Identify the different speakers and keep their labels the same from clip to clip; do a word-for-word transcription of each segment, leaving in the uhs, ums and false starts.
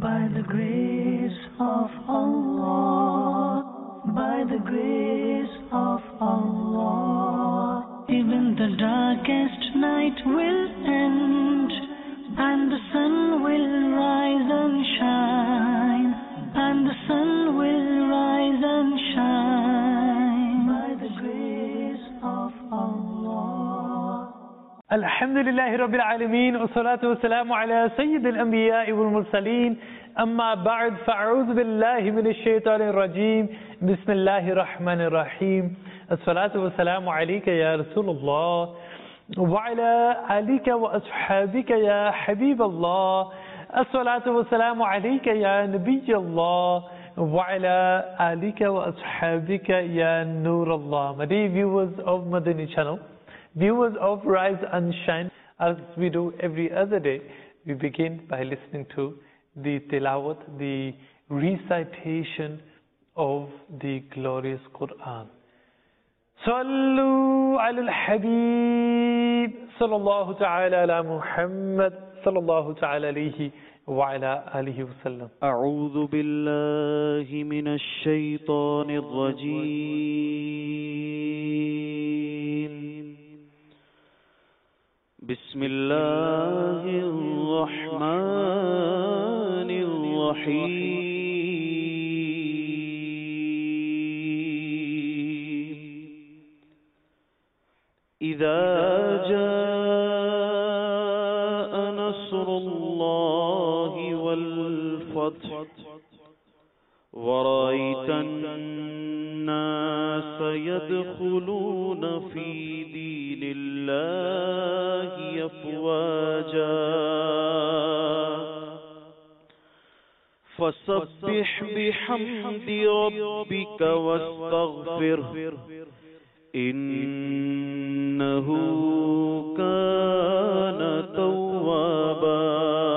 Speaker 1: by the grace of Allah, by the grace of Allah, even the darkest night will end, and the sun will rise and shine, and the sun will rise and shine, by the grace of Allah.
Speaker 2: Alhamdulillahi Rabbil Alameen, wassalatu wassalamu ala Sayyidil Anbiya'i wal Mursaleen, amma ba'd, fa'a'udhu billahi minash shaitanir rajeem, bismillahir rahmanir rahim, assalatu wassalamu alayka ya Rasulullah, wa ala alika wa ashabika ya Habiballah, assalatu wassalamu alayka ya Nabiyallah, wa ala alika wa ashabika ya Nurallah. My dear viewers of Madani channel, viewers of Rise and Shine, as we do every other day, we begin by listening to the tilawat, the recitation of the glorious Quran. Sallu ala al-Habib, sallallahu ta'ala ala Muhammad, sallallahu ta'ala alayhi wa ala alihi wa sallam.
Speaker 3: أعوذ بالله من الشيطان الرجيم. بسم الله الرحمن الرحيم. إذا جاء نصر الله والفتح ورأيت الناس يدخلون في دين الله أفواجا فسبح بحمد ربك واستغفره إنه كان توابا.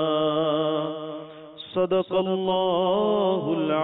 Speaker 3: صدق الله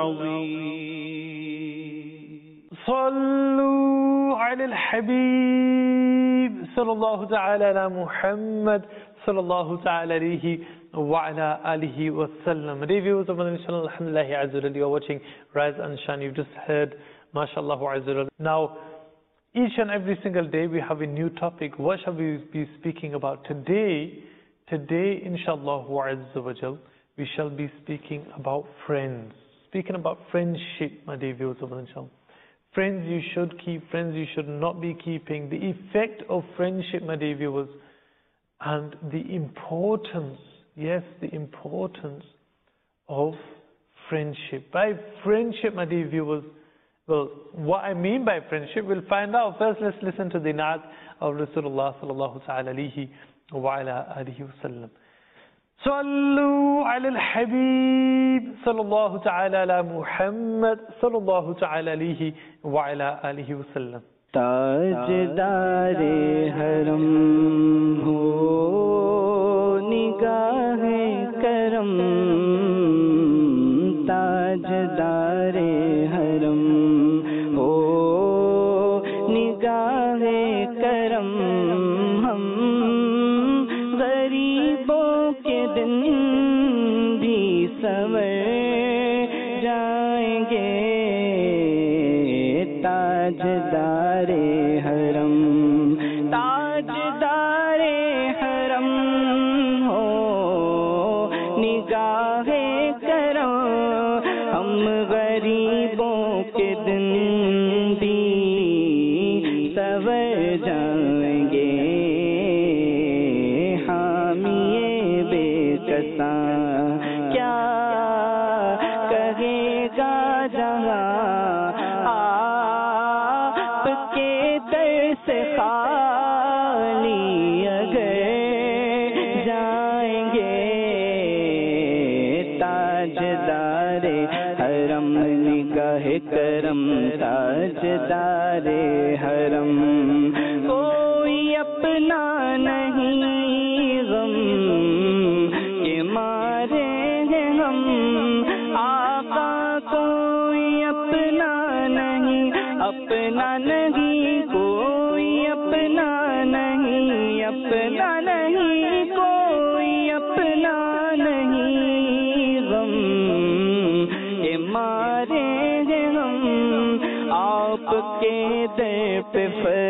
Speaker 3: العظيم.
Speaker 2: صلوا على الحبيب صلى الله تعالى على محمد صلى الله تعالى عليه وعلى آله وسلم. Dear viewers of Madani channel, alhamdulillah azza wa jalla, you are watching Rise and Shine. You've just heard, mashallah azza wa jalla. Now, each and every single day we have a new topic. What shall we be speaking about today? Today, inshallah azza wa jalla, we shall be speaking about friends. Speaking about friendship, my dear viewers of Madani channel. Friends you should keep, friends you should not be keeping. The effect of friendship, my dear viewers, and the importance, yes, the importance of friendship. By friendship, my dear viewers, well, what I mean by friendship, we'll find out. First, let's listen to the naat of Rasulullah sallallahu ta'ala alayhi wa ala alihi wa sallam. Sallu ala al-Habib sallallahu ta'ala ala Muhammad sallallahu ta'ala alayhi wa ala alihi wa sallam.
Speaker 4: Tajdare haram ho nigahe karam, tajdare haram ho nigahe karam, hum garibon ke din bhi samar jayenge. Tajdare haram, tajdare haram ho nigahe karam, hum garibon ke din bhi savar jayenge. Hamiye bekasa kya kahega jahan سے خالی اگر جائیں گے. تاجدار حرم نگاہ کرم، تاجدار حرم کوئی اپنا نہیں غم کے مارے ہیں ہم. آقا کوئی اپنا نہیں، اپنا نہیں کوئی اپنا نہیں، اپنا نہیں کوئی اپنا نہیں غم در پہ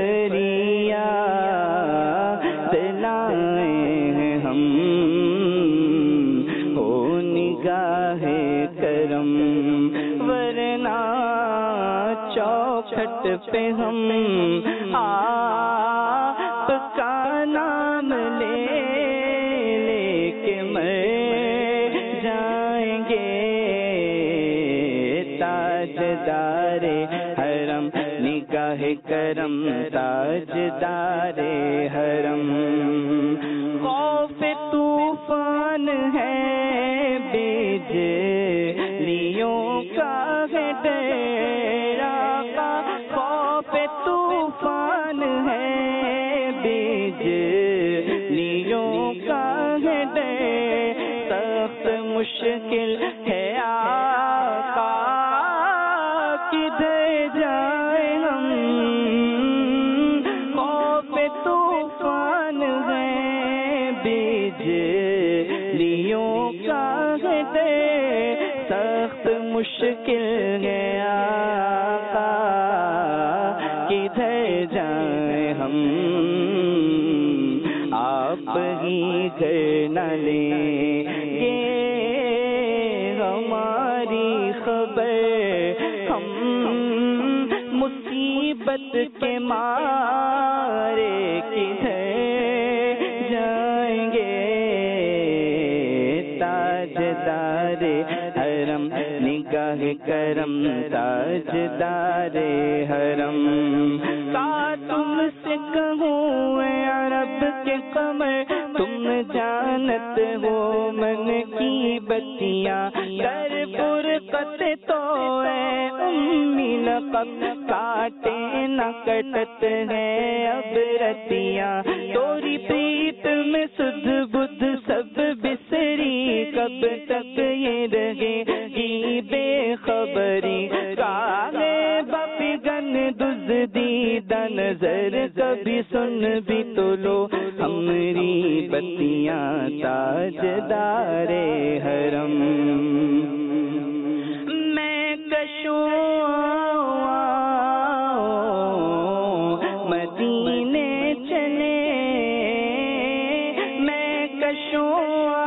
Speaker 4: فریاد لائے ہیں ہم، ہو نگاہ کرم، ورنہ چوکھٹ پہ ہم آپ کا نام لے لے کے مر جائیں گے۔ تاجدار حرم نگاہ کرم، تاجدار حرم، خوف طوفان ہے بجلیوں کا ہے ڈر، آقا خوف طوفان ہے بجلیوں کا ہے ڈر، سخت مشکل ہے آقا کدھر جائیں ہم، خوف طوفان ہے بجلیوں کا ہے ڈر، سخت مشکل ہے آقا کدھر جائیں ہم، آپ ہی گھر نہ لیں گے ہماری خبر، ہم مصیبت کے مارے کدھر جائیں گے۔ تاجدار حرم نگاہ کرم، تاجدار حرم، کا تم سے کہوں اے عرب کے قمر، تم جانت ہو من کی بتیاں، در فرقت تو اے امی لقب، کاٹے نہ کٹت ہے اب رتیاں، توری پریت میں سدھ بدھ سب بسری، کب تک یہ رہے گی بے خبری، کاغے باپی گن دزدیدہ نظر، کبھی سن بھی تو لو ہمری بتیاں، تاجدار حرم، میں کشوں مدینے چلے، میں کشوں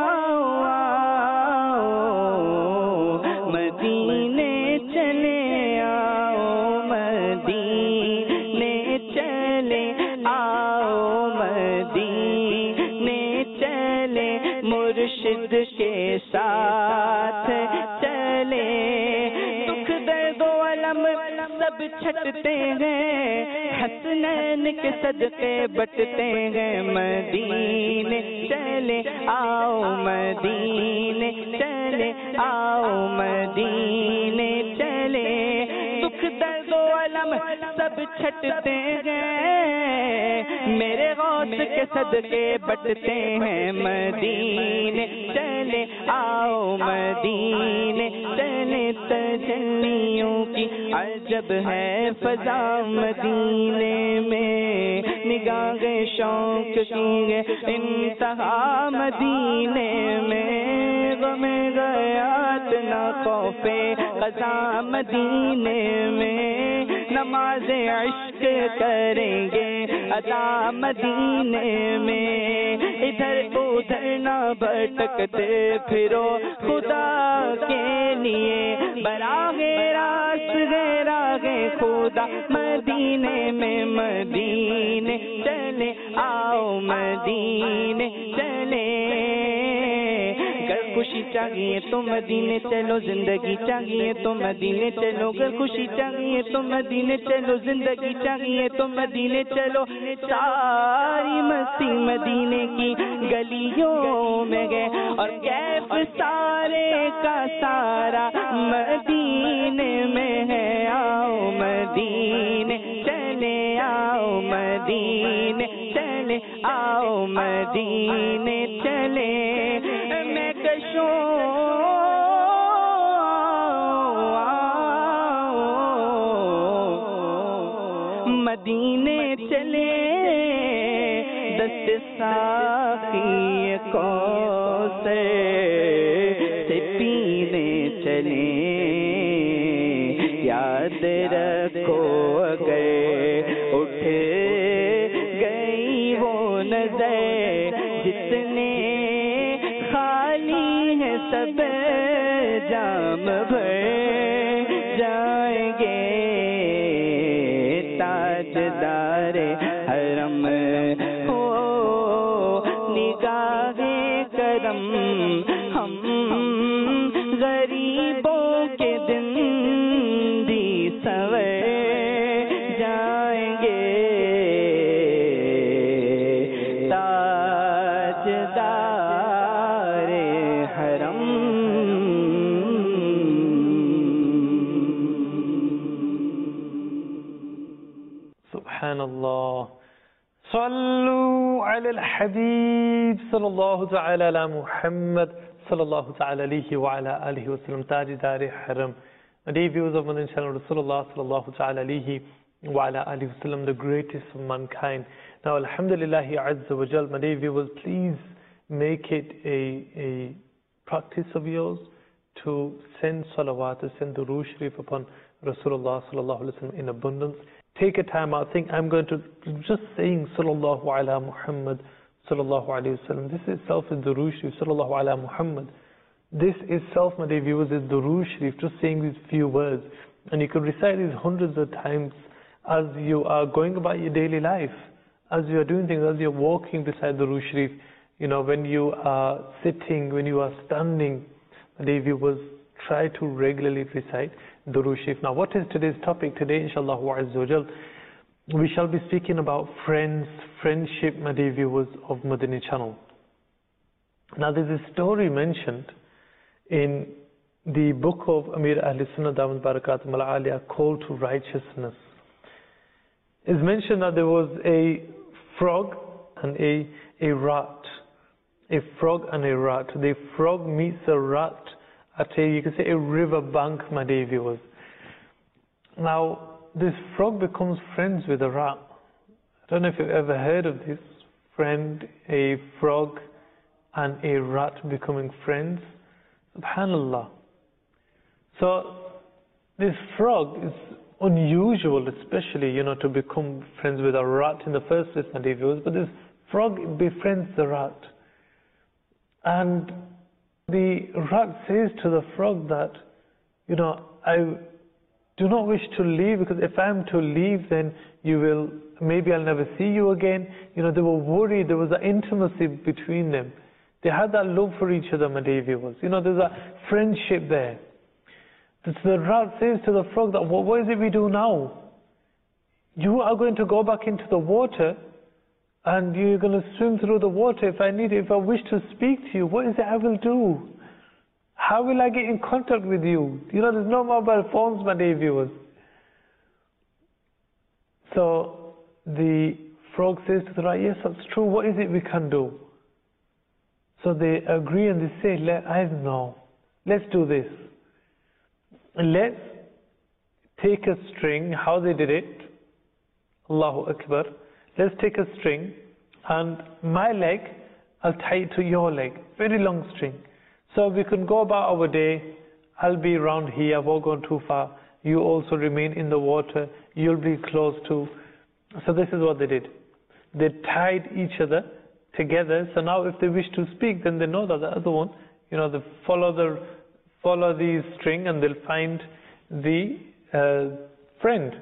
Speaker 4: مدینے چلے آؤ، مدینے چلے آؤ، مدینے چلے مرشد کے ساتھ چلے، دکھ درد و علم سب چھٹتے ہیں، حسنین کے صدقے بٹتے ہیں، مدینے چلے آؤ، مدینے چلے آؤ، مدینے چلے، دکھ درد و علم سب چھٹتے ہیں، میرے غوث کے صدقے بٹتے ہیں، مدینے چلے آؤ، مدینے چلے، تجلیوں کی عجب ہے فضا مدینے میں، نگاہ شوق کی ہے انتہا مدینے میں، غم غیات نہ خوف قضا مدینے میں، نماز عشق کریں گے ادا مدینے میں، ادھر ادھر نہ بھٹکتے پھرو خدا کے لیے، براہ راست ہے راہ خدا مدینے میں، مدینے چلے آؤ، مدینے چلے، گر خوشی چاہیے تو مدینے چلو، زندگی چاہیے تو مدینے چلو، گر خوشی چاہیے تو مدینے چلو، زندگی چاہیے تو مدینے چلو، ساری مستی مدینے کی گلیوں میں گئے، اور کیف سارے کا سارا مدینے میں ہے، آؤ مدینے چلے آؤ، مدینے چلے آؤ، مدینے چلے، میں کشوں مدینے چلے، دست ساقی کوثر سے پینے چلے، یاد رکھو اگر जाम भर जाएंगे ताजदार हरम हो निगाहे करम हम गरीबों के दिन दी सवर जाएंगे ताजदार हरम
Speaker 2: Subhanallah. Sallu ala al-Habib sallallahu ta'ala ala Muhammad sallallahu ta'ala alayhi wa ala alihi wa sallam tajdari haram. Dear viewers of Madani channel, Rasulullah sallallahu ta'ala alayhi wa ala alihi wa sallam, the greatest of mankind. Now, alhamdulillahi azza wa jal, my dear viewers, please make it a, a practice of yours to send salawat, to send durood sharif upon Rasulullah sallallahu alayhi wa sallam in abundance. Take a time out. Think I'm going to just saying sallallahu ala Muhammad sallallahu alayhi wa sallam. This itself is durood sharif, sallallahu ala Muhammad. This itself, my dear viewers, is durood sharif, just saying these few words. And you can recite these hundreds of times as you are going about your daily life, as you are doing things, as you're walking beside the durood sharif, you know, when you are sitting, when you are standing, my dear viewers, try to regularly recite durood sharif. Now, what is today's topic? Today, inshallah azza wa jal, we shall be speaking about friends, friendship, my dear viewers of Madani channel. Now, there's a story mentioned in the book of Amir Ahl Sunnah Damat Barakatum Al-Aliyah, Call to Righteousness. It's mentioned that there was a frog and a, a rat. A frog and a rat. The frog meets a rat at a, you can say, a river bank, my dear viewers. Now, this frog becomes friends with a rat. I don't know if you've ever heard of this. Friend, a frog and a rat becoming friends. Subhanallah. So, this frog is unusual, especially, you know, to become friends with a rat in the first place, my dear viewers. But this frog befriends the rat. And the rat says to the frog that, you know, I do not wish to leave, because if I am to leave, then you will, maybe I'll never see you again. You know, they were worried. There was an intimacy between them. They had that love for each other, my dear viewers. You know, there's a friendship there. So the rat says to the frog that, well, what is it we do now? You are going to go back into the water and you're going to swim through the water. If I need, if I wish to speak to you, what is it I will do? How will I get in contact with you? You know, there's no mobile phones, my dear viewers. So the frog says to the rat, yes, that's true. What is it we can do? So they agree and they say, Let, I know, let's do this. Let's take a string, how they did it, Allahu Akbar. Let's take a string and my leg, I'll tie it to your leg, very long string. So we can go about our day, I'll be around here, I won't go too far. You also remain in the water, you'll be close to. So this is what they did. They tied each other together. So now if they wish to speak, then they know that the other one, you know, they follow the follow the string and they'll find the uh, friend.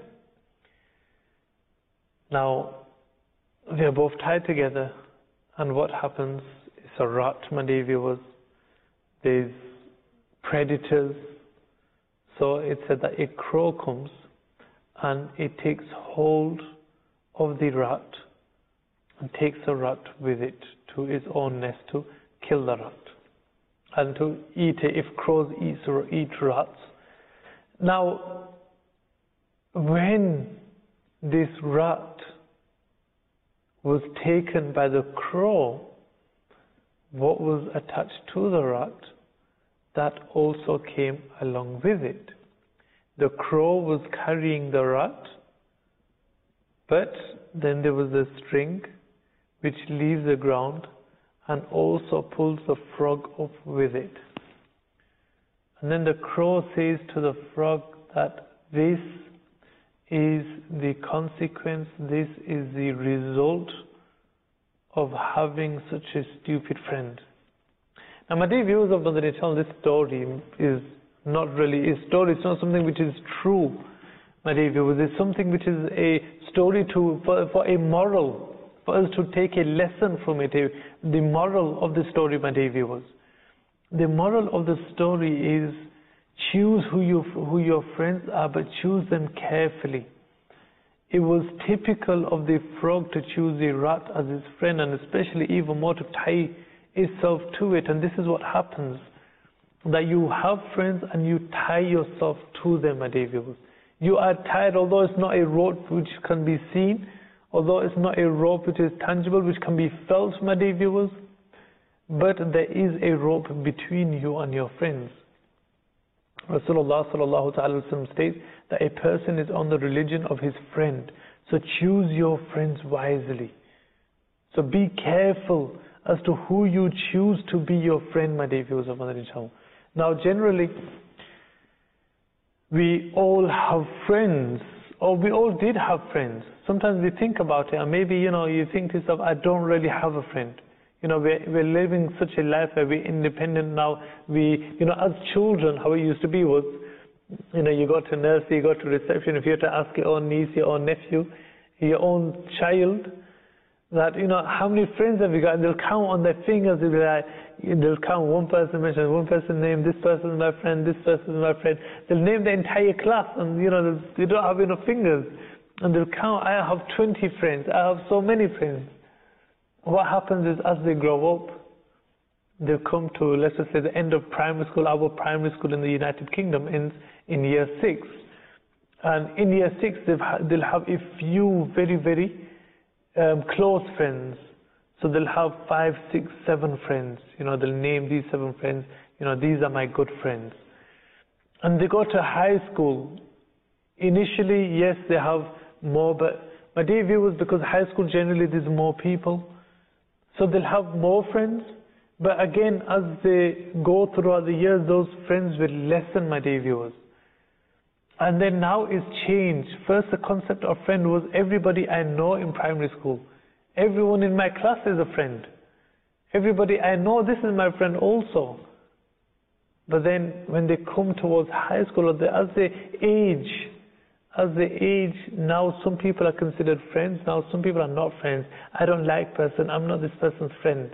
Speaker 2: Now they are both tied together, and what happens is a rat, my dear viewers. There's predators. So it said that a crow comes and it takes hold of the rat and takes the rat with it to its own nest to kill the rat and to eat it, if crows eat, or eat rats. Now, when this rat was taken by the crow, what was attached to the rat, that also came along with it. The crow was carrying the rat, but then there was a string which leaves the ground and also pulls the frog up with it. And then the crow says to the frog that this is the consequence, this is the result of having such a stupid friend. And my dear viewers of Madani channel, this story is not really a story. It's not something which is true, my dear viewers. It's something which is a story to for, for a moral, for us to take a lesson from it. A, the moral of the story, my dear viewers. The moral of the story is choose who you who your friends are, but choose them carefully. It was typical of the frog to choose a rat as his friend, and especially even more to tie itself to it. And this is what happens, that you have friends and you tie yourself to them, my dear viewers. You are tied, although it's not a rope which can be seen, although it's not a rope which is tangible, which can be felt, my dear viewers, but there is a rope between you and your friends. Rasulullah sallallahu ta'ala wasallam states that a person is on the religion of his friend. So choose your friends wisely. So be careful as to who you choose to be your friend, my dear viewers of Madani channel. Now generally, we all have friends, or we all did have friends. Sometimes we think about it, and maybe, you know, you think to yourself, I don't really have a friend. You know, we're, we're living such a life where we're independent now. We, you know, as children, how it used to be was, you know, you go to nursery, you go to reception, if you had to ask your own niece, your own nephew, your own child, that, you know, how many friends have you got? And they'll count on their fingers. They'll be like, they'll count one person, mention one person name, this person is my friend, this person is my friend. They'll name the entire class, and, you know, they don't have enough fingers. And they'll count, I have twenty friends, I have so many friends. What happens is, as they grow up, they'll come to, let's just say, the end of primary school. Our primary school in the United Kingdom ends in year six. And in year six, they've ha they'll have a few very, very um, close friends. So they'll have five, six, seven friends. You know, they'll name these seven friends. You know, these are my good friends. And they go to high school. Initially, yes, they have more, but my dear viewers, because high school generally there's more people, so they'll have more friends. But again, as they go throughout the years, those friends will lessen, my dear viewers. And then now it's changed. First, the concept of friend was everybody I know in primary school. Everyone in my class is a friend. Everybody I know, this is my friend also. But then when they come towards high school, or they, as they age, as they age, now some people are considered friends, now some people are not friends. I don't like person, I'm not this person's friend.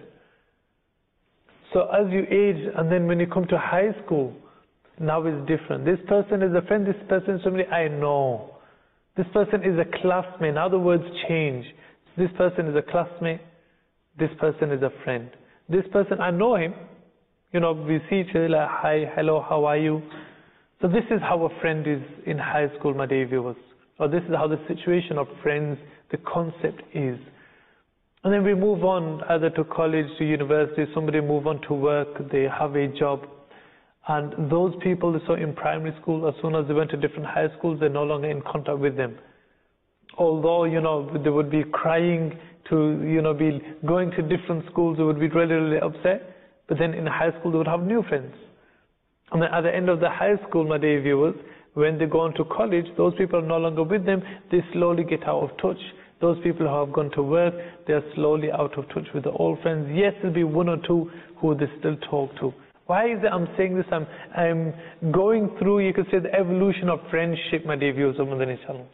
Speaker 2: So as you age, and then when you come to high school, now it's different. This person is a friend, this person is somebody I know. This person is a classmate. Now the words change. This person is a classmate, this person is a friend. This person, I know him. You know, we see each other like, hi, hello, how are you? So this is how a friend is in high school, my dear viewers. Or this is how the situation of friends, the concept is. And then we move on either to college, to university, somebody move on to work, they have a job. And those people they saw in primary school, as soon as they went to different high schools, they're no longer in contact with them. Although, you know, they would be crying to, you know, be going to different schools, they would be really, really upset. But then in high school, they would have new friends. And then at the end of the high school, my dear viewers, when they go on to college, those people are no longer with them, they slowly get out of touch. Those people who have gone to work, they are slowly out of touch with their old friends. Yes, there'll be one or two who they still talk to. Why is it I'm saying this? I'm, I'm going through, you could say, the evolution of friendship, my dear viewers of Madani channel.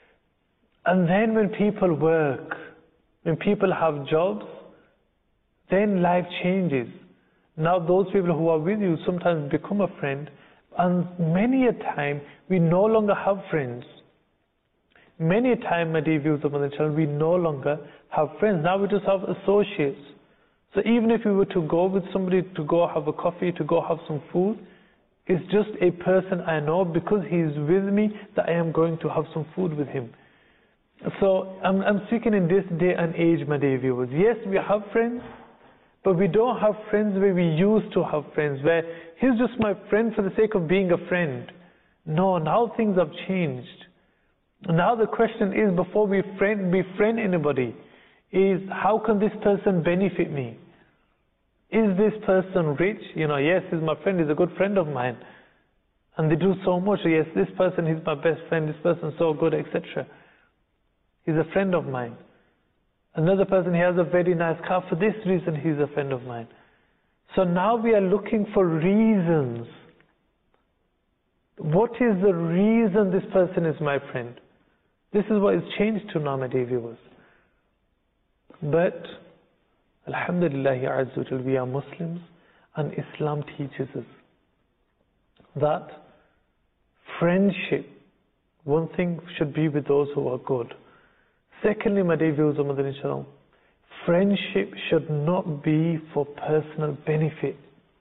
Speaker 2: And then when people work, when people have jobs, then life changes. Now those people who are with you sometimes become a friend, and many a time we no longer have friends. Many a time, my dear viewers of Madani channel, we no longer have friends. Now we just have associates. So even if we were to go with somebody to go have a coffee, to go have some food, it's just a person I know because he's with me that I am going to have some food with him. So I'm, I'm speaking in this day and age, my dear viewers. Yes, we have friends, but we don't have friends where we used to have friends, where he's just my friend for the sake of being a friend. No, now things have changed. Now the question is, before we friend, befriend anybody, is how can this person benefit me? Is this person rich? You know, yes, he's my friend, he's a good friend of mine. And they do so much. Yes, this person is my best friend, this person is so good, et cetera. He's a friend of mine. Another person, he has a very nice car. For this reason, he's a friend of mine. So now we are looking for reasons. What is the reason this person is my friend? This is what is changed to now, my dear viewers. But Alhamdulillah Azza wa Jal, we are Muslims, and Islam teaches us that friendship, one thing, should be with those who are good. Secondly, my dear viewers of Madani Channel, friendship should not be for personal benefit.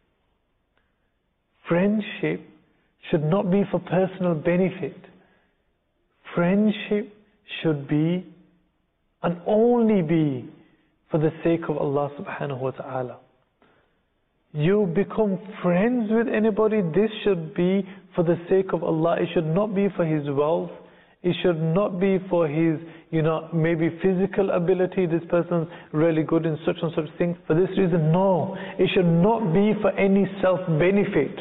Speaker 2: Friendship should not be for personal benefit. Friendship should be and only be for the sake of Allah subhanahu wa ta'ala. You become friends with anybody, this should be for the sake of Allah. It should not be for his wealth. It should not be for his, you know, maybe physical ability. This person's really good in such and such things. For this reason, no. It should not be for any self-benefit.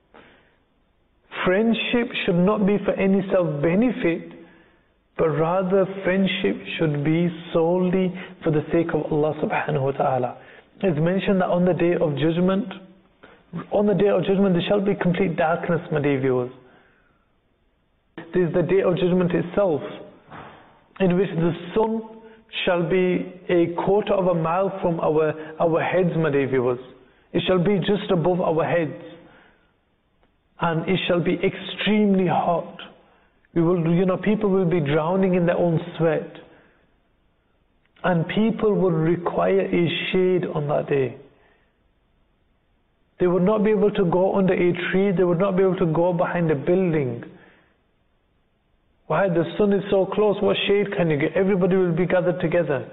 Speaker 2: Friendship should not be for any self-benefit, but rather friendship should be solely for the sake of Allah subhanahu wa ta'ala. It's mentioned that on the day of judgment, on the day of judgment there shall be complete darkness, my dear viewers. This is the day of judgment itself, in which the sun shall be a quarter of a mile from our, our heads, my dear viewers. It shall be just above our heads, and it shall be extremely hot. We will, you know, people will be drowning in their own sweat, and people will require a shade on that day. They would not be able to go under a tree, they would not be able to go behind a building. Why? The sun is so close, what shade can you get? Everybody will be gathered together.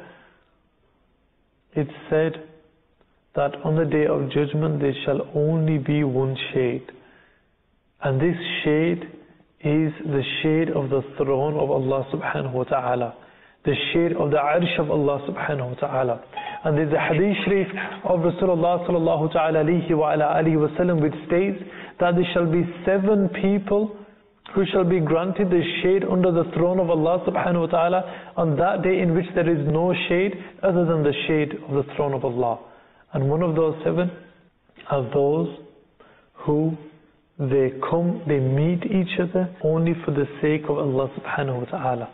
Speaker 2: It's said that on the day of judgment there shall only be one shade, and this shade is the shade of the throne of Allah subhanahu wa ta'ala, the shade of the arsh of Allah subhanahu wa ta'ala. And there's a hadith sharif of Rasulullah sallallahu ta'ala alayhi wa ala alihi wa sallam which states that there shall be seven people who shall be granted the shade under the throne of Allah subhanahu wa ta'ala on that day in which there is no shade other than the shade of the throne of Allah. And one of those seven are those who they come, they meet each other only for the sake of Allah subhanahu wa ta'ala.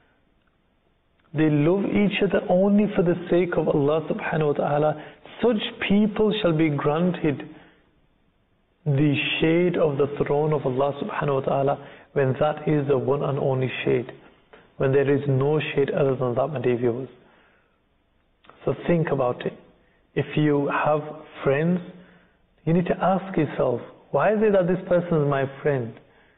Speaker 2: They love each other only for the sake of Allah subhanahu wa ta'ala. Such people shall be granted the shade of the throne of Allah subhanahu wa ta'ala, when that is the one and only shade, when there is no shade other than that, my dear viewers. So think about it. If you have friends, you need to ask yourself, why is it that this person is my friend?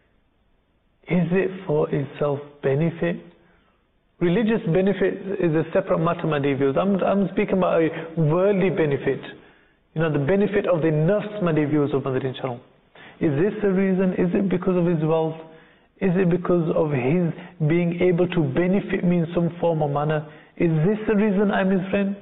Speaker 2: Is it for his self-benefit? Religious benefit is a separate matter, my dear viewers. I'm, I'm speaking about a worldly benefit. You know, the benefit of the nafs, my dear viewers of Madani Channel. Is this the reason? Is it because of his wealth? Is it because of his being able to benefit me in some form or manner? Is this the reason I'm his friend?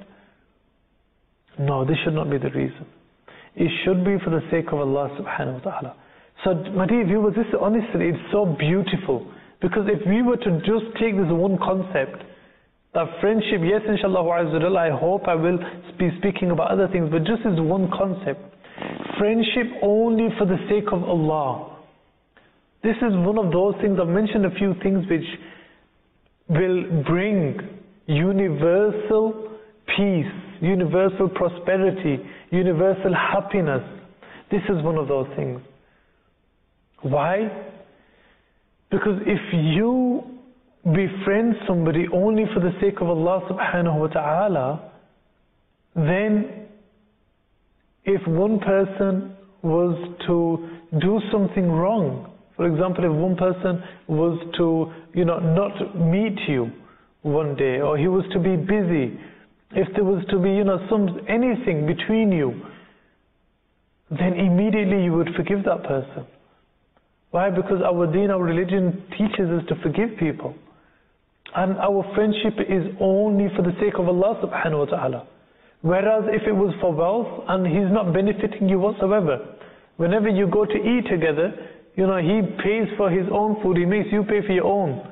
Speaker 2: No, this should not be the reason. It should be for the sake of Allah subhanahu wa ta'ala. So, my dear viewers, this honestly, it's so beautiful. Because if we were to just take this one concept, that friendship, yes, inshallah, I hope I will be speaking about other things, but just this one concept. Friendship only for the sake of Allah. This is one of those things, I've mentioned a few things which will bring universal peace, universal prosperity, universal happiness. This is one of those things. Why? Because if you befriend somebody only for the sake of Allah subhanahu wa ta'ala, then if one person was to do something wrong, for example, if one person was to, you know, not meet you one day, or he was to be busy, if there was to be, you know, some anything between you, then immediately you would forgive that person. Why? Because our deen, our religion teaches us to forgive people. And our friendship is only for the sake of Allah subhanahu wa ta'ala. Whereas if it was for wealth and he's not benefiting you whatsoever, whenever you go to eat together, you know, he pays for his own food, he makes you pay for your own.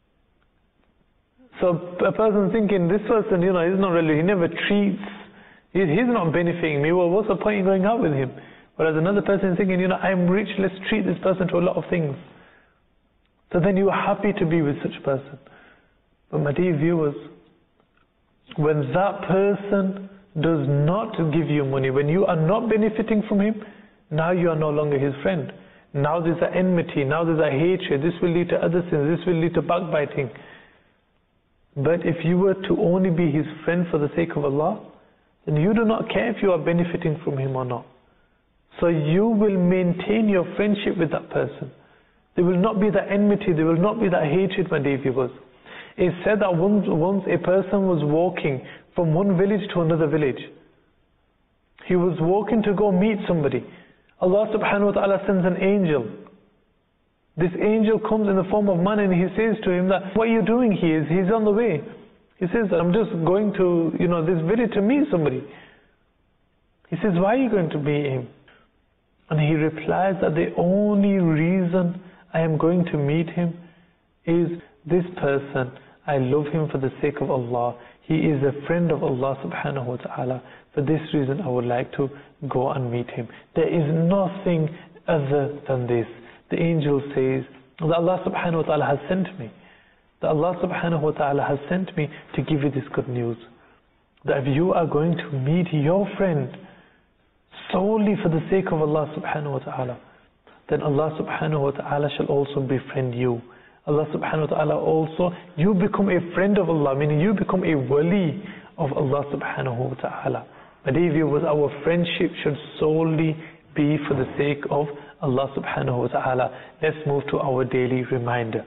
Speaker 2: So a person thinking, this person, you know, he's not really, he never treats, He, he's not benefiting me. Well, what's the point in going out with him? Whereas another person is thinking, you know, I'm rich, let's treat this person to a lot of things. So then you are happy to be with such a person. But my dear viewers, when that person does not give you money, when you are not benefiting from him, now you are no longer his friend. Now there's an enmity, now there's a hatred, this will lead to other sins, this will lead to backbiting. But if you were to only be his friend for the sake of Allah, then you do not care if you are benefiting from him or not. So you will maintain your friendship with that person. There will not be that enmity, there will not be that hatred, my dear viewers. It's said that once, once a person was walking from one village to another village. He was walking to go meet somebody. Allah subhanahu wa ta'ala sends an angel. This angel comes in the form of man and he says to him that, what are you doing here? He's on the way. He says, I'm just going to, you know, this village to meet somebody. He says, why are you going to meet him? And he replies that the only reason I am going to meet him is this person, I love him for the sake of Allah. He is a friend of Allah subhanahu wa ta'ala. For this reason I would like to go and meet him. There is nothing other than this. The angel says that Allah subhanahu wa ta'ala has sent me. That Allah subhanahu wa ta'ala has sent me to give you this good news. That if you are going to meet your friend solely for the sake of Allah subhanahu wa ta'ala, then Allah subhanahu wa ta'ala shall also befriend you. Allah subhanahu wa ta'ala also, you become a friend of Allah, meaning you become a wali of Allah subhanahu wa ta'ala. My dear viewers, our friendship should solely be for the sake of Allah subhanahu wa ta'ala. Let's move to our daily reminder.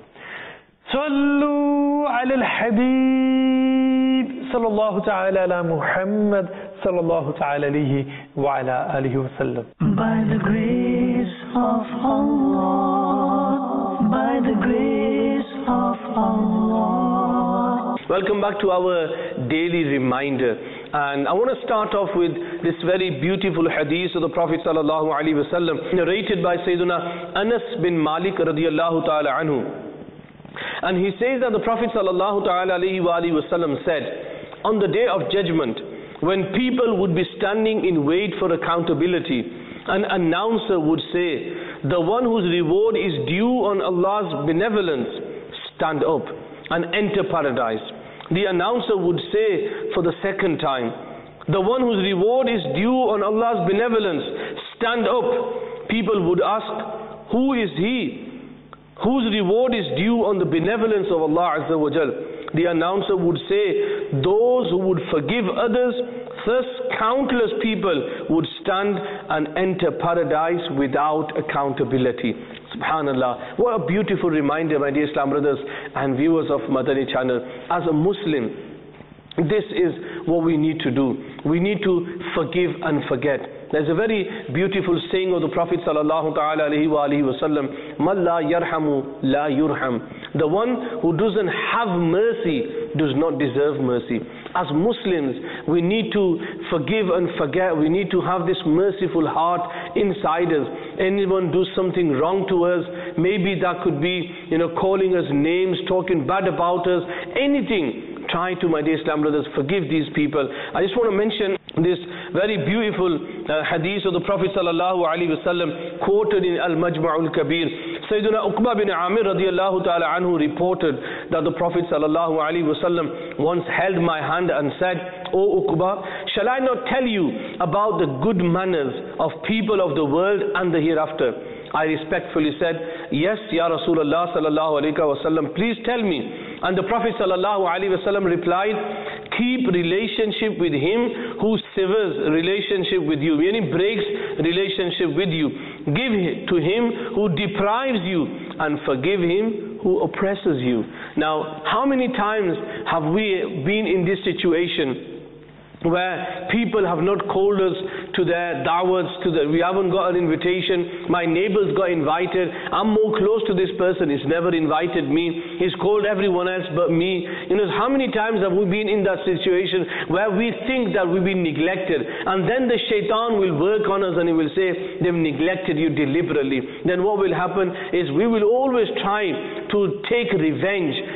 Speaker 2: Sallu ala al-Habib sallallahu ta'ala ala Muhammad sallallahu ta'ala alayhi wa ala alihi wa sallam.
Speaker 1: By the grace of Allah, by the grace of Allah.
Speaker 5: Welcome back to our daily reminder. And I want to start off with this very beautiful hadith of the Prophet sallallahu alaihi wasallam, narrated by Sayyiduna Anas bin Malik radiyallahu ta'ala anhu. And he says that the Prophet sallallahu ta'ala alaihi wasallam said, on the day of judgment, when people would be standing in wait for accountability, an announcer would say, the one whose reward is due on Allah's benevolence, stand up and enter paradise. The announcer would say for the second time, the one whose reward is due on Allah's benevolence, stand up. People would ask, who is he whose reward is due on the benevolence of Allah Azza wa Jal? The announcer would say, those who would forgive others. Thus countless people would stand and enter paradise without accountability. Subhanallah. What a beautiful reminder, my dear Islam brothers and viewers of Madani channel. As a Muslim, this is what we need to do. We need to forgive and forget. There's a very beautiful saying of the Prophet sallallahu ta'ala alayhi wa alihi wa sallam, Man la yarhamu la yurham. The one who doesn't have mercy does not deserve mercy. As Muslims, we need to forgive and forget. We need to have this merciful heart inside us. Anyone does something wrong to us, maybe that could be, you know, calling us names, talking bad about us, anything. Try to, my dear Islam brothers, forgive these people. I just want to mention this very beautiful uh, hadith of the Prophet sallallahu alaihi wasallam quoted in Al-Majma'ul Kabir. Sayyiduna Uqba bin Amir radiyallahu ta'ala anhu reported that the Prophet sallallahu alaihi wasallam once held my hand and said, O Uqba, shall I not tell you about the good manners of people of the world and the hereafter? I respectfully said, yes, Ya Rasulullah sallallahu alaihi wasallam, please tell me. And the Prophet sallallahu alaihi wasallam replied, keep relationship with him who severs relationship with you, meaning breaks relationship with you. Give to him who deprives you and forgive him who oppresses you. Now, how many times have we been in this situation where people have not called us to their da'wats, to the, we haven't got an invitation, my neighbors got invited, I'm more close to this person, he's never invited me, he's called everyone else but me. You know, how many times have we been in that situation where we think that we've been neglected, and then the shaitan will work on us and he will say, they've neglected you deliberately. Then what will happen is we will always try to take revenge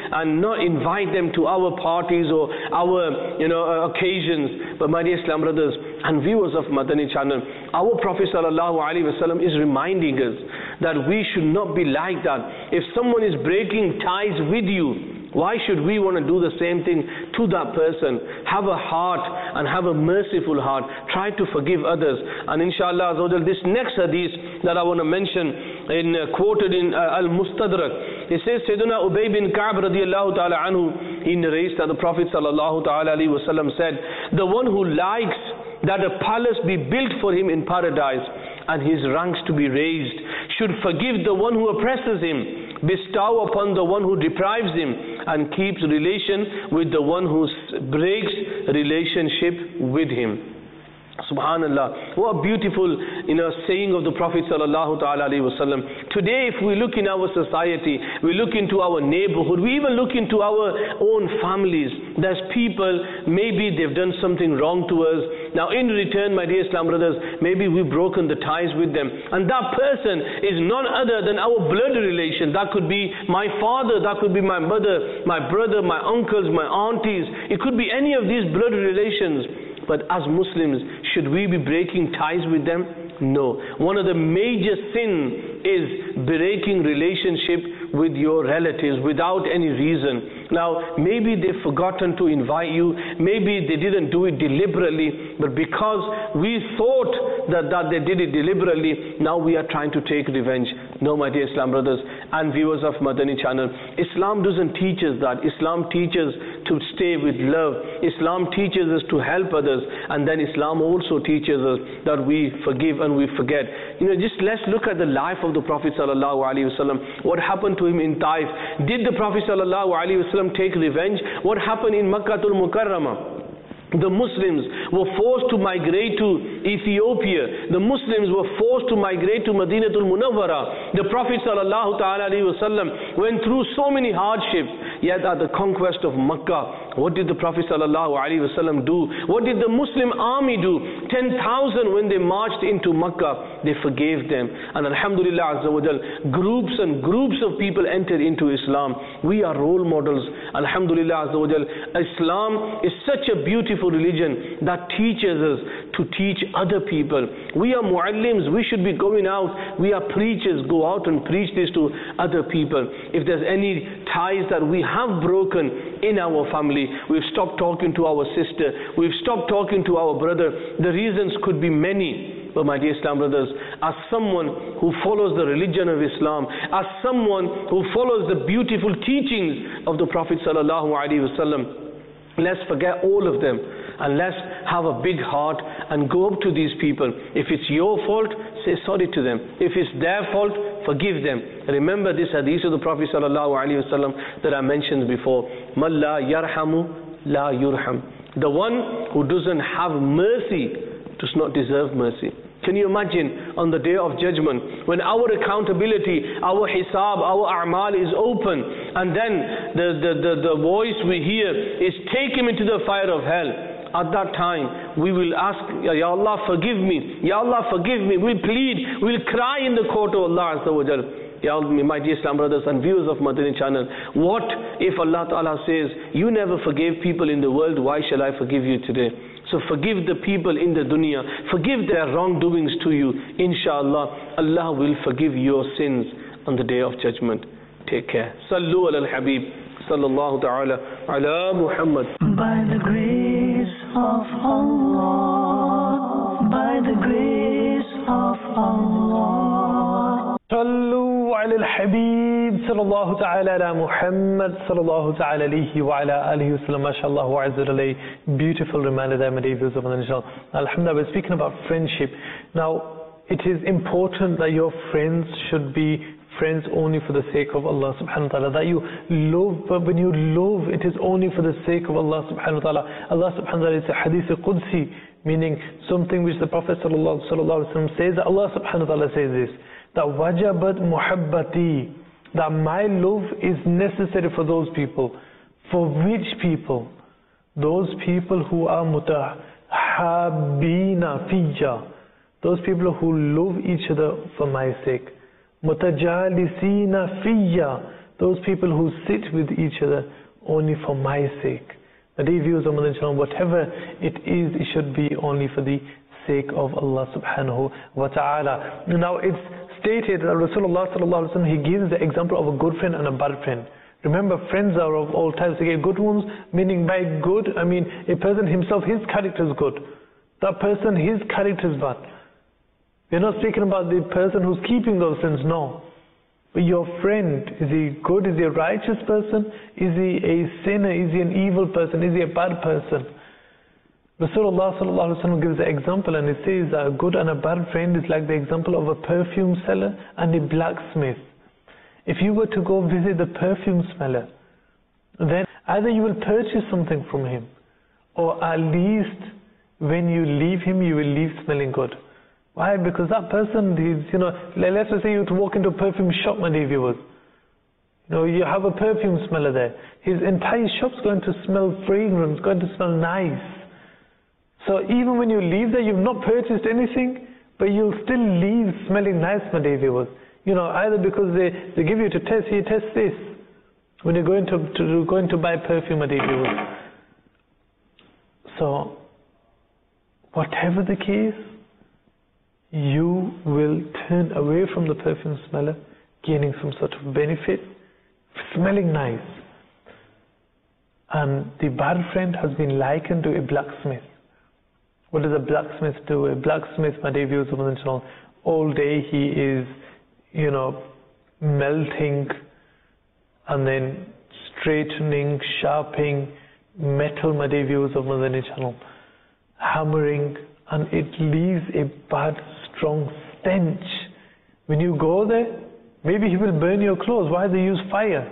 Speaker 5: and not invite them to our parties or our, you know, uh, occasions. But my dear Islam brothers and viewers of Madani channel, our Prophet sallallahu alaihi wasallam is reminding us that we should not be like that. If someone is breaking ties with you, why should we want to do the same thing to that person? Have a heart and have a merciful heart. Try to forgive others. And inshallah, this next hadith that I want to mention, in uh, quoted in uh, Al-Mustadrak, it says, Sayyidina Ubay bin Ka'b radiyallahu ta'ala anhu, he narrates that the Prophet sallallahu ta'ala alayhi wa sallam said, the one who likes that a palace be built for him in paradise and his ranks to be raised should forgive the one who oppresses him, bestow upon the one who deprives him, and keeps relation with the one who breaks relationship with him. Subhanallah, what a beautiful, you know, saying of the Prophet sallallahu ta'ala alayhi wa sallam. Today, if we look in our society, we look into our neighborhood, we even look into our own families, there's people, maybe they've done something wrong to us. Now in return, my dear Islam brothers, maybe we've broken the ties with them, and that person is none other than our blood relation. That could be my father, that could be my mother, my brother, my uncles, my aunties. It could be any of these blood relations. But as Muslims, should we be breaking ties with them? No. One of the major sins is breaking relationship with your relatives without any reason. Now, maybe they've forgotten to invite you, maybe they didn't do it deliberately, but because we thought that, that they did it deliberately, now we are trying to take revenge. No, my dear Islam brothers and viewers of Madani channel, Islam doesn't teach us that. Islam teaches to stay with love. Islam teaches us to help others, and then Islam also teaches us that we forgive and we forget. You know, just let's look at the life of the Prophet sallallahu alaihi wasallam. What happened to him in Taif? Did the Prophet sallallahu alaihi wasallam take revenge? What happened in Makkatul Mukarramah? The Muslims were forced to migrate to Ethiopia. The Muslims were forced to migrate to Madinatul Munawwara. The Prophet sallallahu ta'ala alayhi wa sallam went through so many hardships. Yet at the conquest of Makkah, what did the Prophet sallallahu alayhi wa sallam do? What did the Muslim army do? ten thousand when they marched into Makkah, they forgave them. And alhamdulillah azza wa jal, groups and groups of people entered into Islam. We are role models. Alhamdulillah azza wa jal. Islam is such a beautiful religion that teaches us to teach other people. We are muallims, we should be going out, we are preachers, go out and preach this to other people. If there's any ties that we have broken in our family, we've stopped talking to our sister, we've stopped talking to our brother, the reasons could be many. But my dear Islam brothers, as someone who follows the religion of Islam, as someone who follows the beautiful teachings of the Prophet sallallahu alaihi wasallam, let's forget all of them and let's have a big heart and go up to these people. If it's your fault, say sorry to them. If it's their fault, forgive them. Remember this hadith of the Prophet sallallahu alaihi wasallam that I mentioned before. Man la yarhamu la yurham. The one who doesn't have mercy does not deserve mercy. Can you imagine on the day of judgment when our accountability, our hisab, our a'mal is open, and then the, the, the, the voice we hear is take him into the fire of hell. At that time we will ask, Ya Allah forgive me, Ya Allah forgive me. We'll plead, we'll cry in the court of Allah Azza wa Jal. Ya Allah, my dear Islam brothers and viewers of Madani channel, what if Allah Ta'ala says, you never forgave people in the world, why shall I forgive you today? So forgive the people in the dunya, forgive their wrongdoings to you. Inshallah, Allah will forgive your sins on the day of judgment. Take care. Sallu ala al-Habib, sallallahu ta'ala ala Muhammad.
Speaker 1: By the grace of Allah, by the grace of Allah.
Speaker 2: Sallu ala al-Habib, sallallahu ta'ala ala Muhammad, sallallahu ta'ala alayhi wa ala alihi wa sallam. MashaAllah wa azza alayhi. Beautiful reminder there, my dear viewers of Madani. Alhamdulillah, we're speaking about friendship. Now, it is important that your friends should be friends only for the sake of Allah subhanahu wa ta'ala. That you love, but when you love, it is only for the sake of Allah subhanahu wa ta'ala. Allah subhanahu wa ta'ala is a hadith Qudsi, meaning something which the Prophet sallallahu alaihi wasallam says, that Allah subhanahu wa ta'ala says this, that wajabat muhabbati, that my love is necessary for those people. For which people? Those people who are mutahabbina fiyya, those people who love each other for my sake. Mutajalisina fiyya, those people who sit with each other only for my sake. The dear viewers of Ramadan, inshallah, whatever it is, it should be only for the sake of Allah subhanahu wa ta'ala. Now it's stated that Rasulullah sallallahu alaihi wasallam, he gives the example of a good friend and a bad friend. Remember, friends are of all types. They get good ones, meaning by good, I mean a person himself, his character is good. That person, his character is bad. We're not speaking about the person who's keeping those sins, no. But your friend, is he good? Is he a righteous person? Is he a sinner? Is he an evil person? Is he a bad person? Rasulullah sallallahu alaihi wasallam gives the example, and it says that a good and a bad friend is like the example of a perfume seller and a blacksmith. If you were to go visit the perfume smeller, then either you will purchase something from him, or at least when you leave him, you will leave smelling good. Why? Because that person, he's, you know, let's just say you to walk into a perfume shop, my dear viewers. You know, you have a perfume smeller there. His entire shop's going to smell fragrant, going to smell nice. So even when you leave there, you've not purchased anything, but you'll still leave smelling nice, my dear viewers. You know, either because they, they give you to test, you test this. When you're going to, to, going to buy perfume, my dear viewers. So, whatever the case, you will turn away from the perfume smeller, gaining some sort of benefit, smelling nice. And the bad friend has been likened to a blacksmith. What does a blacksmith do? A blacksmith, my dear viewers of Ramadan channel, all day he is, you know, melting and then straightening, sharpening metal, my dear viewers of Ramadan channel, hammering, and it leaves a bad, strong stench. When you go there, maybe he will burn your clothes. Why they use fire?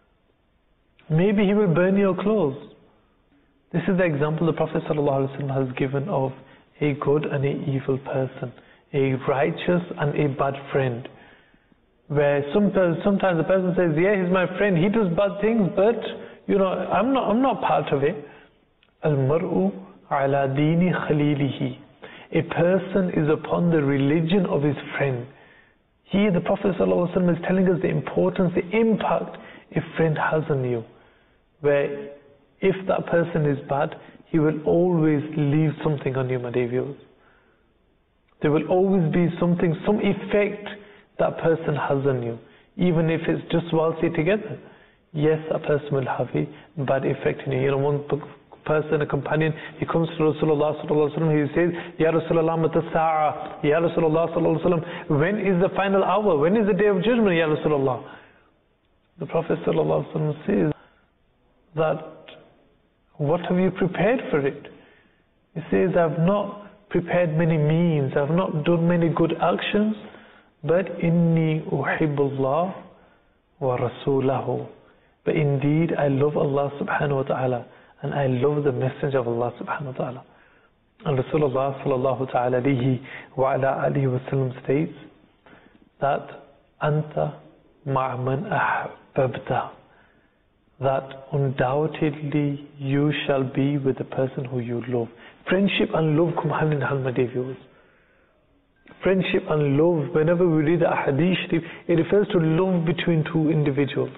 Speaker 2: Maybe he will burn your clothes. This is the example the Prophet ﷺ has given of a good and a evil person, a righteous and a bad friend. Where sometimes, sometimes the person says, yeah, he's my friend, he does bad things, but you know, I'm not, I'm not part of it. Al-mar'u ala dini khalilihi. A person is upon the religion of his friend. Here the Prophet ﷺ is telling us the importance, the impact a friend has on you. Where if that person is bad, he will always leave something on you, my dear viewers. There will always be something, some effect that person has on you. Even if it's just whilst you're together. Yes, that person will have a bad effect on you. You know, one person, a companion, he comes to Rasulullah sallallahu alaihi wasallam, he says, Ya Rasulullah mata sa'a, Ya Rasulullah sallallahu alaihi wasallam, when is the final hour? When is the day of judgment, Ya Rasulullah? The Prophet sallallahu alaihi wasallam says that, what have you prepared for it? He says, I have not prepared many means, I have not done many good actions, but inni uhibbullah wa rasulahu. But indeed, I love Allah subhanahu wa ta'ala, and I love the messenger of Allah subhanahu wa ta'ala. And Rasulullah sallallahu ta'ala alayhi wa ala alihi wa sallam states that anta ma'man ahbabta, that undoubtedly you shall be with the person who you love. Friendship and love come hand in hand, my dear viewers. Friendship and love, whenever we read the Ahadith, it refers to love between two individuals.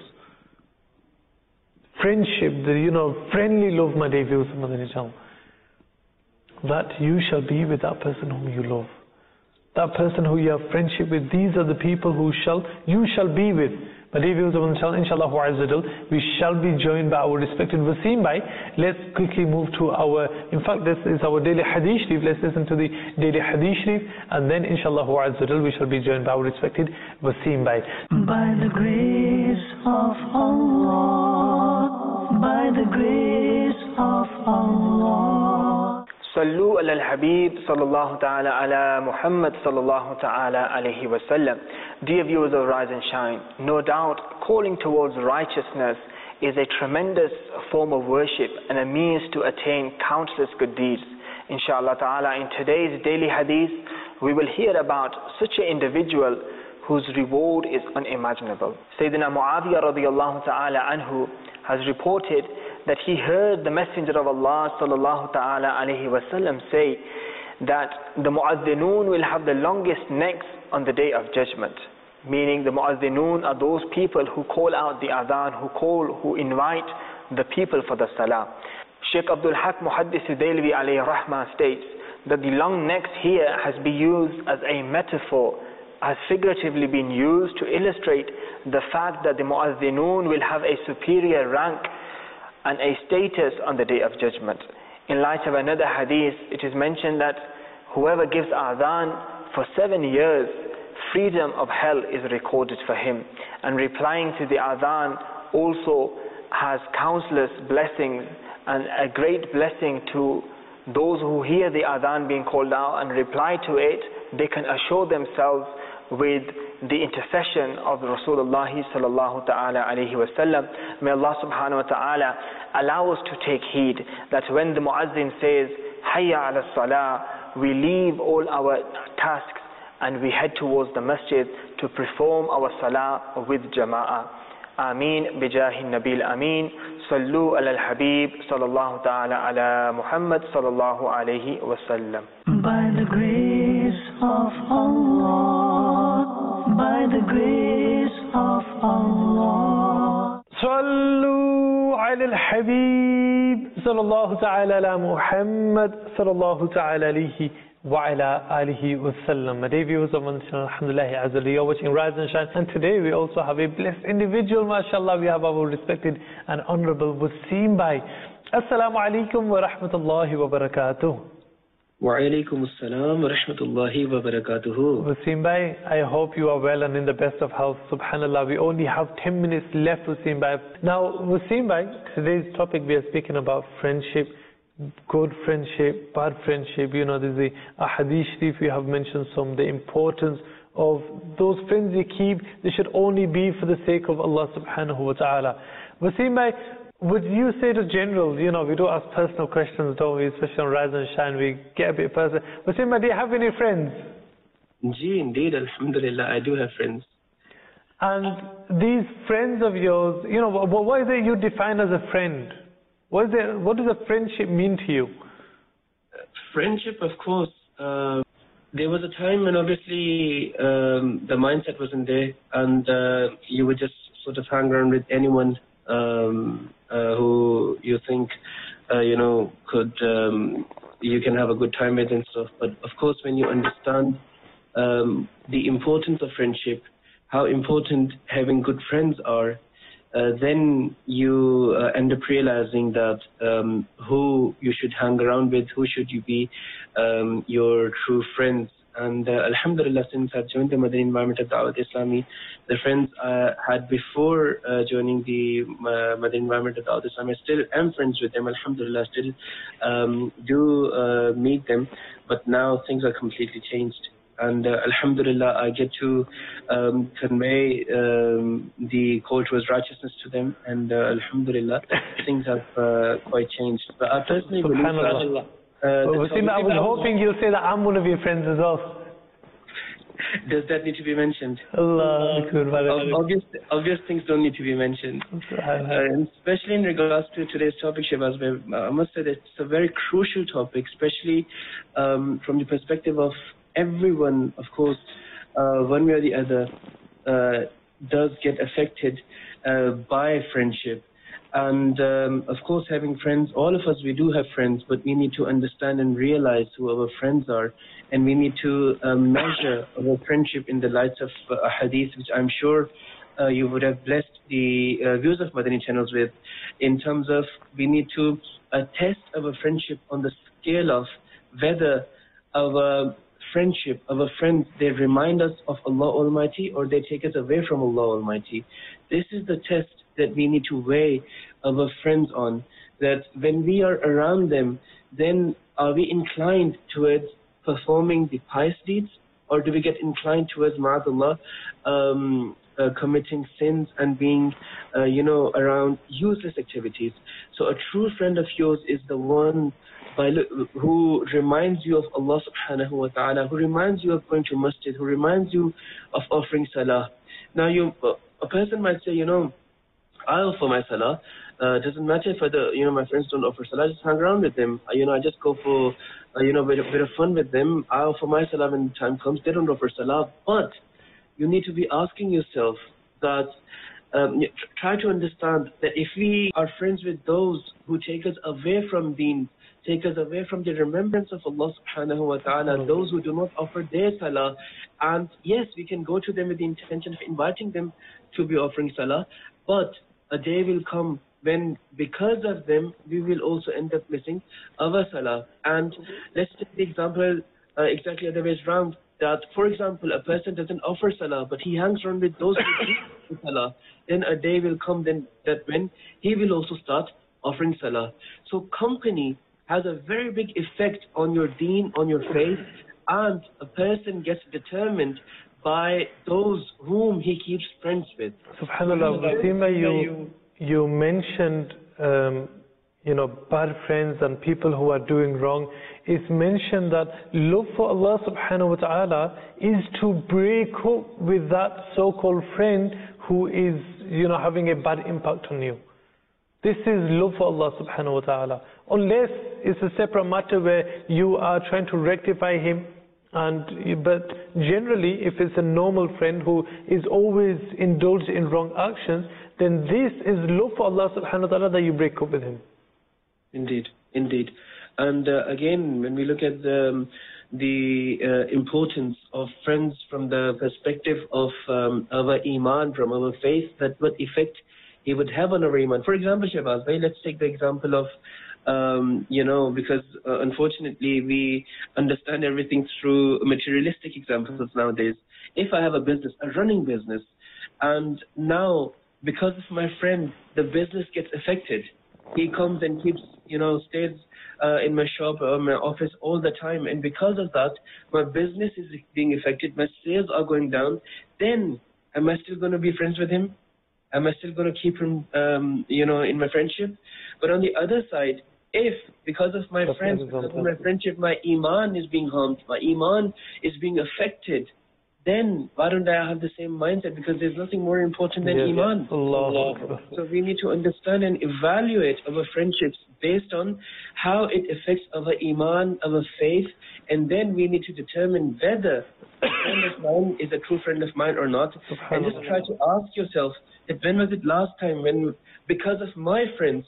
Speaker 2: Friendship, the, you know, friendly love, my dear viewers, that you shall be with that person whom you love. That person who you have friendship with, these are the people who shall, you shall be with. My dear viewers, inshallah, we shall be joined by our respected Wasim Bhai. Let's quickly move to our, in fact, this is our daily Hadith Sharif. Let's listen to the daily Hadith Sharif, and then inshallah we shall be joined by our respected Wasim Bhai.
Speaker 1: By the grace of Allah, by the grace of Allah.
Speaker 6: Sallu ala al-Habib sallallahu ta'ala ala Muhammad sallallahu ta'ala alayhi wa sallam. Dear viewers of Rise and Shine, no doubt calling towards righteousness is a tremendous form of worship and a means to attain countless good deeds. Inshallah ta'ala, in today's daily hadith, we will hear about such an individual whose reward is unimaginable. Sayyidina Muawiyah radiyallahu ta'ala anhu has reported that he heard the Messenger of Allah sallallahu ta'ala alayhi wa sallam say that the mu'adhdhinun will have the longest necks on the day of judgment. meaning the mu'adhdhinun are those people who call out the adhan, who call, who invite the people for the salah. Sheikh Abdul Haq Muhaddis Dehlvi alayhi rahmah states that the long necks here has been used as a metaphor, has figuratively been used to illustrate the fact that the mu'adhdhinun will have a superior rank and a status on the Day of Judgment. In light of another hadith, it is mentioned that whoever gives adhan for seven years, freedom of hell is recorded for him. And replying to the adhan also has countless blessings, and a great blessing to those who hear the adhan being called out and reply to it. They can assure themselves with the intercession of Rasulullah sallallahu ta'ala alayhi wa sallam. May Allah subhanahu wa ta'ala allow us to take heed that when the muazzin says hayya ala salah, we leave all our tasks and we head towards the masjid to perform our salah with jama'ah. Ameen bijahi nabil ameen. Sallu ala al-habib sallallahu ta'ala ala Muhammad sallallahu alayhi wa sallam.
Speaker 1: By the grace of Allah, by the grace of Allah.
Speaker 2: Sallu ala al-habib sallallahu ta'ala ala Muhammad sallallahu ta'ala alayhi wa ala alihi wa sallam. Dear viewers of Alhamdulillah Azza, you're watching Rise and Shine, and today we also have a blessed individual, mashallah. We have our respected and honorable Waseem Bhai. Assalamu alaikum wa rahmatullahi wa barakatuh.
Speaker 7: Wa alaikum assalam wa rahmatullahi wa barakatuhu.
Speaker 2: Waseem Bhai, I hope you are well and in the best of health. Subhanallah, we only have ten minutes left, Waseem Bhai. Now, Waseem Bhai, today's topic we are speaking about friendship. Good friendship, bad friendship. You know, there's a, a hadith sharif we have mentioned some, the importance of those friends you keep. They should only be for the sake of Allah subhanahu wa ta'ala. Waseem Bhai, would you say to general, you know, we do ask personal questions, don't we, especially on Rise and Shine, we get a bit personal. Waseem Bhai, do you have any friends?
Speaker 7: Gee, indeed, alhamdulillah, I do have friends.
Speaker 2: And these friends of yours, you know, what, what is it you define as a friend? What, is it, what does a friendship mean to you?
Speaker 7: Friendship, of course. Uh, there was a time when obviously um, the mindset wasn't there, and uh, you would just sort of hang around with anyone um, uh, who you think, uh, you know, could um, you can have a good time with and stuff. But of course, when you understand um, the importance of friendship, how important having good friends are, Uh, then you uh, end up realizing that um, who you should hang around with, who should you be um, your true friends. And uh, alhamdulillah, since I've joined the Madani environment of Dawat Islami, the friends I had before uh, joining the uh, Madani environment of Dawat Islami, I still am friends with them, alhamdulillah, still um, do uh, meet them, but now things are completely changed. And uh, alhamdulillah, I get to um, convey um, the call towards righteousness to them, and uh, alhamdulillah, things have uh, quite changed. But I personally believe that, uh,
Speaker 2: well, Waseem, I was hoping you'll say that I'm one of your friends as well.
Speaker 7: Does that need to be mentioned?
Speaker 2: Allah,
Speaker 7: obvious, obvious things don't need to be mentioned. Uh, and especially in regards to today's topic, Shehbaz, I must say that it's a very crucial topic, especially um, from the perspective of everyone, of course, uh, one way or the other, uh, does get affected uh, by friendship. And um, of course, having friends, all of us, we do have friends, but we need to understand and realize who our friends are. And we need to uh, measure our friendship in the light of uh, a hadith, which I'm sure uh, you would have blessed the uh, viewers of Madani channels with, in terms of we need to uh, test our friendship on the scale of whether our friendship, our friends, they remind us of Allah Almighty or they take us away from Allah Almighty. This is the test that we need to weigh our friends on, that when we are around them, then are we inclined towards performing the pious deeds, or do we get inclined towards, ma'adallah, um, uh, committing sins and being, uh, you know, around useless activities? So a true friend of yours is the one By, who reminds you of Allah subhanahu wa ta'ala, who reminds you of going to masjid, who reminds you of offering salah. Now, you, a person might say, you know, I offer my salah. Uh, doesn't matter if the, you know, my friends don't offer salah, I just hang around with them. Uh, you know, I just go for, uh, you know, a bit, a bit of fun with them. I offer my salah when time comes. They don't offer salah. But you need to be asking yourself that, um, try to understand that if we are friends with those who take us away from deen, take us away from the remembrance of Allah subhanahu wa ta'ala, those who do not offer their salah, and yes, we can go to them with the intention of inviting them to be offering salah, but a day will come when because of them, we will also end up missing our salah. And let's take the example uh, exactly other ways around, that for example, a person doesn't offer salah, but he hangs around with those who do salah, then a day will come then that when he will also start offering salah. So company has a very big effect on your deen, on your faith, and a person gets determined by those whom he keeps friends with.
Speaker 2: Subhanallah, Wasima, you, you mentioned, um, you know, bad friends and people who are doing wrong. It's mentioned that love for Allah subhanahu wa ta'ala is to break up with that so-called friend who is, you know, having a bad impact on you. This is love for Allah subhanahu wa ta'ala. Unless it's a separate matter where you are trying to rectify him, and but generally if it's a normal friend who is always indulged in wrong actions, then this is love for Allah subhanahu wa ta'ala that you break up with him.
Speaker 7: Indeed, indeed. And uh, again, when we look at the, the uh, importance of friends from the perspective of um, our iman, from our faith, that what effect he would have on our iman. For example, Shehbaz bhai, let's take the example of, um, you know, because uh, unfortunately we understand everything through materialistic examples nowadays. If I have a business, a running business, and now because of my friend, the business gets affected. He comes and keeps, you know, stays uh, in my shop or my office all the time, and because of that, my business is being affected, my sales are going down, then am I still going to be friends with him? Am I still going to keep him, um, you know, in my friendship? But on the other side, if because of my friends, because of my friendship, my iman is being harmed, my iman is being affected, then why don't I have the same mindset? Because there's nothing more important than
Speaker 2: yes,
Speaker 7: iman.
Speaker 2: Allah.
Speaker 7: So we need to understand and evaluate our friendships based on how it affects our iman, our faith, and then we need to determine whether a friend of mine is a true friend of mine or not. And just try to ask yourself that when was it last time when, because of my friends,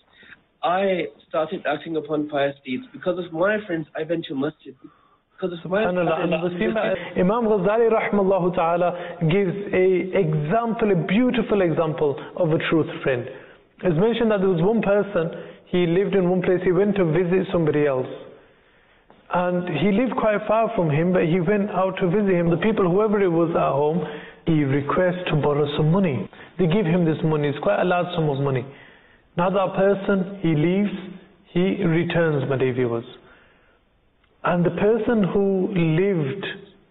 Speaker 7: I started acting upon pious deeds. Because of my friends, I went to masjid. Because of my friends,
Speaker 2: Imam Ghazali rahmallahu ta'ala gives a example, a beautiful example of a truth friend. It's mentioned that there was one person, he lived in one place, he went to visit somebody else. And he lived quite far from him, but he went out to visit him. The people, whoever it was at home, he requests to borrow some money. They give him this money, it's quite a large sum of money. Now that person, he leaves, he returns, my dear viewers. And the person who lived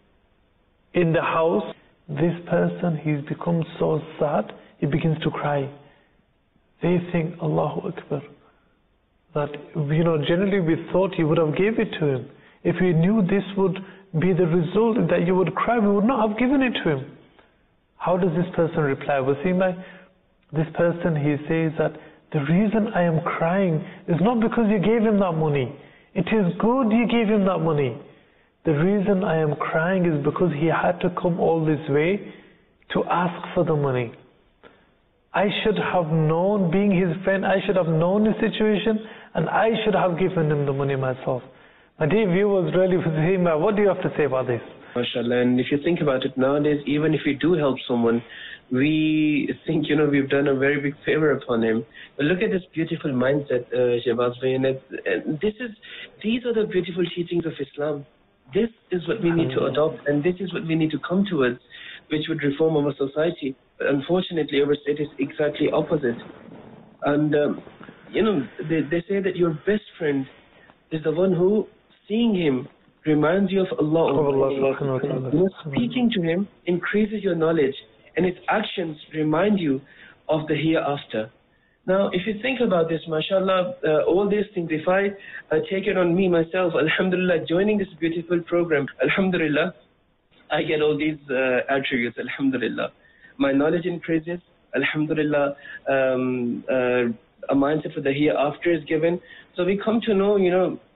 Speaker 2: in the house, this person, he's become so sad, he begins to cry. They think, Allahu Akbar, that, you know, generally we thought he would have gave it to him. If we knew this would be the result, that you would cry, we would not have given it to him. How does this person reply? Wasima, this person, he says that the reason I am crying is not because you gave him that money. It is good you gave him that money. The reason I am crying is because he had to come all this way to ask for the money. I should have known, being his friend, I should have known the situation, and I should have given him the money myself. My dear viewers, really, what do you have to say about this?
Speaker 7: MashaAllah, and if you think about it nowadays, even if we do help someone, we think, you know, we've done a very big favor upon him. But look at this beautiful mindset, uh, Shehbaz bhai, and it, this is, these are the beautiful teachings of Islam. This is what we need to adopt, and this is what we need to come towards, which would reform our society. But unfortunately, our state is exactly opposite. And, um, you know, they, they say that your best friend is the one who, seeing him, reminds you of Allah.
Speaker 2: Oh, Allah.
Speaker 7: You know, speaking to him increases your knowledge, and his actions remind you of the hereafter. Now, if you think about this, mashallah, uh, all these things, if I uh, take it on me myself, alhamdulillah, joining this beautiful program, alhamdulillah, I get all these uh, attributes, alhamdulillah. My knowledge increases, alhamdulillah, um, uh, a mindset for the hereafter is given. So we come to know, you know,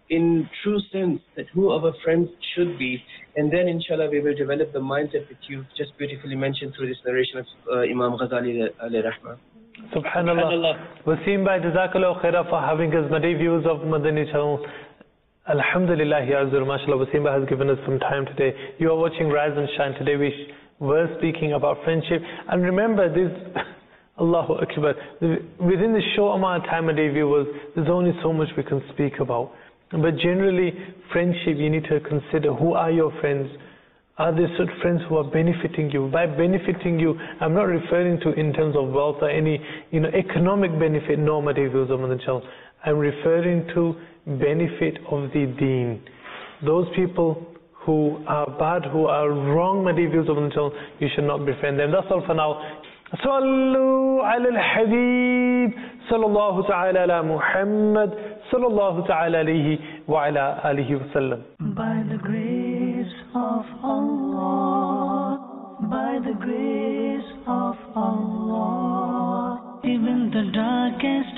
Speaker 7: in true sense that who our friends should be, and then inshallah we will develop the mindset that you've just beautifully mentioned through this narration of uh, Imam Ghazali alayhi rahmah.
Speaker 2: Subhanallah. Wasim bhai, Jazakallah khaira for having us. My dear viewers of Madani channel, Alhamdulillah, Azur, mashallah, Wasim bhai has given us some time today. You are watching Rise and Shine. Today we were speaking about friendship. And remember, this Allahu Akbar, within the short amount of time, my dear viewers, there's only so much we can speak about. But generally, friendship, you need to consider who are your friends. Are there such friends who are benefiting you? By benefiting you, I'm not referring to in terms of wealth or any, you know, economic benefit, no, my dear viewers of the channel. I'm referring to benefit of the deen. Those people who are bad, who are wrong, my dear viewers of the channel, you should not befriend them. That's all for now. Sallu ala al-Habib, sallallahu ta'ala ala Muhammad, sallallahu ta'ala alayhi wa ala alihi wa sallam.
Speaker 1: By the grace of Allah, by the grace of Allah, even the darkest